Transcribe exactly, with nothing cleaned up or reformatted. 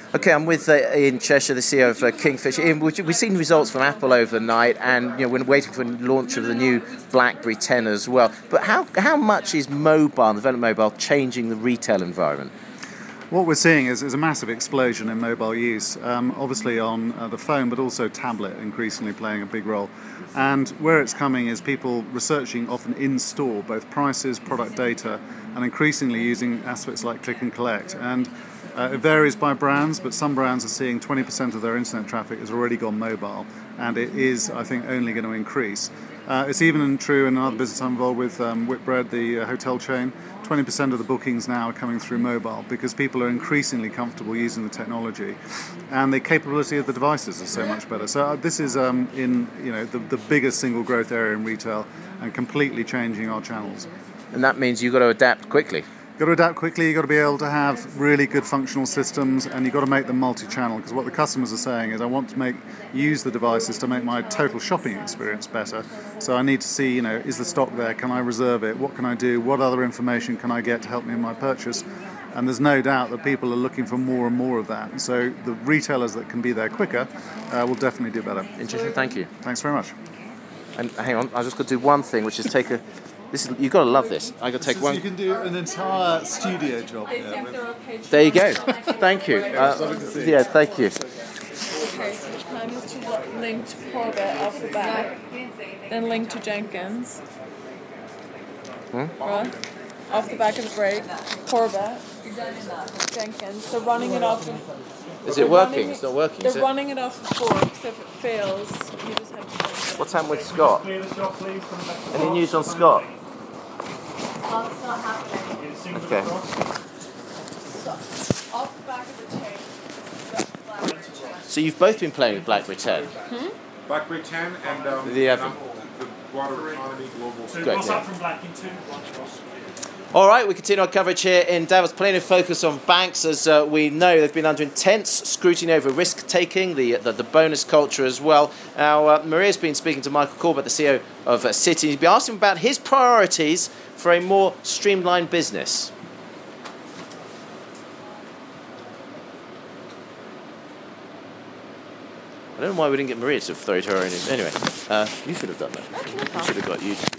Okay, I'm with uh, Ian Cheshire, the C E O of uh, Kingfisher. Ian, we- we've seen results from Apple overnight, and you know we're waiting for the launch of the new BlackBerry ten as well. But how how much is mobile, development mobile, changing the retail environment? What we're seeing is, is a massive explosion in mobile use, um, obviously on uh, the phone, but also tablet increasingly playing a big role. And where it's coming is people researching often in-store, both prices, product data, and increasingly using aspects like click and collect. And uh, it varies by brands, but some brands are seeing twenty percent of their internet traffic has already gone mobile, and it is, I think, only going to increase. Uh, it's even true in another business I'm involved with, um, Whitbread, the uh, hotel chain. twenty percent of the bookings now are coming through mobile because people are increasingly comfortable using the technology, and the capability of the devices is so much better. So uh, this is um, in you know the, the biggest single growth area in retail and completely changing our channels. And that means you've got to adapt quickly. You've got to adapt quickly, you've got to be able to have really good functional systems, and you've got to make them multi-channel, because what the customers are saying is I want to make use the devices to make my total shopping experience better. So I need to see, you know, is the stock there, can I reserve it, what can I do, what other information can I get to help me in my purchase? And there's no doubt that people are looking for more and more of that. And so the retailers that can be there quicker uh, will definitely do better. Interesting, thank you. Thanks very much. And hang on, I've just got to do one thing, which is take a... This is, you've got to love this. I've got to take one... You can do an entire studio job here. With... There you go. Thank you. Uh, yeah, thank you. Okay, so the plan is to link to Corbett off the back, then link to Jenkins. Hmm? Right? Off the back of the brake, Corbett, Jenkins. So running it off of... Is it working? It's not working, They're is it? running it off the fork, so if it fails, you just have to... What's happened with Scott? Any news on Scott? Oh, it's not happening. Okay. So, off the back of the chain. So you've both been playing with BlackBerry ten? Hmm? BlackBerry ten and um, The Evan. the broader economy global. So Great, what's yeah. that from Blacking two? What's All right, we continue our coverage here in Davos. Plenty of focus on banks, as uh, we know they've been under intense scrutiny over risk-taking, the, the the bonus culture as well. Now, uh, Maria's been speaking to Michael Corbett, the C E O of uh, Citi. He's been asking about his priorities for a more streamlined business. I don't know why we didn't get Maria to throw to her in. Anyway, uh, you should have done that. You should have got you.